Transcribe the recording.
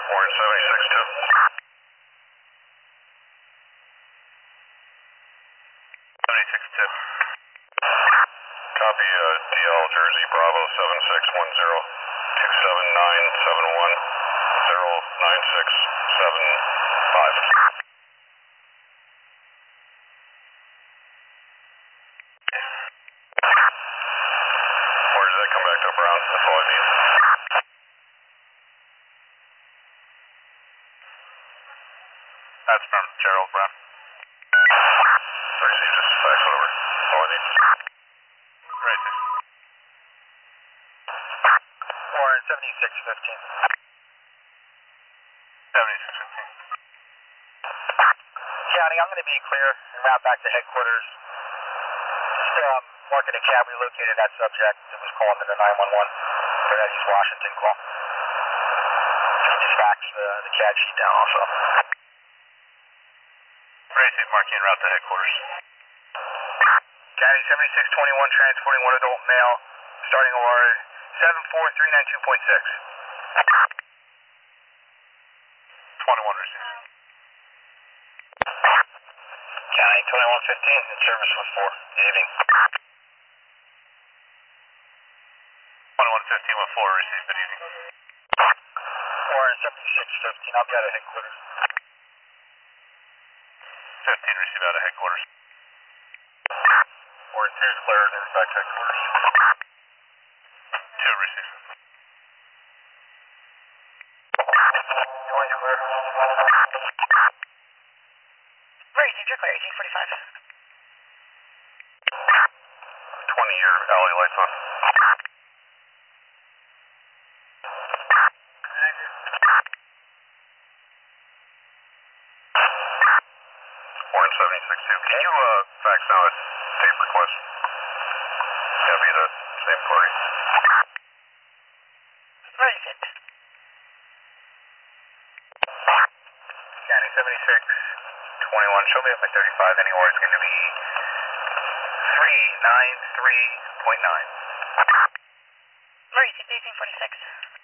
Warren 76-2. 76-2. Copy, DL Jersey Bravo 7610 27971 09675. Where does that come back to Brown? That's all I need. That's from Gerald Brown. Tracy, just fax it over. That's all I need. Right. Warren 7615. 7615. County, I'm going to be clear and route back to headquarters. Just marking a cab, we located that subject that was calling in the 911 for that East Washington call. Just fax the CAD sheet down also. Tracy, marking route to headquarters. County 7621, transporting one adult male, starting OR 74392.6. 21 received. County 2115, in service with 4. Good evening. 2115 with 4, received. Good evening. Warren 7615, I'll be out of headquarters. 15, received out of headquarters. Warren 2 is clear, and back to headquarters. 2, received. 20 is clear. Received, you're clear, 1845. 20-year alley lights on. Warren 76-2. Can you fax now a tape request? It's going to be the same party. Where is it? County 7621. Show me up at 35 anywhere. It's going to be 393.9. Where is it? 1846.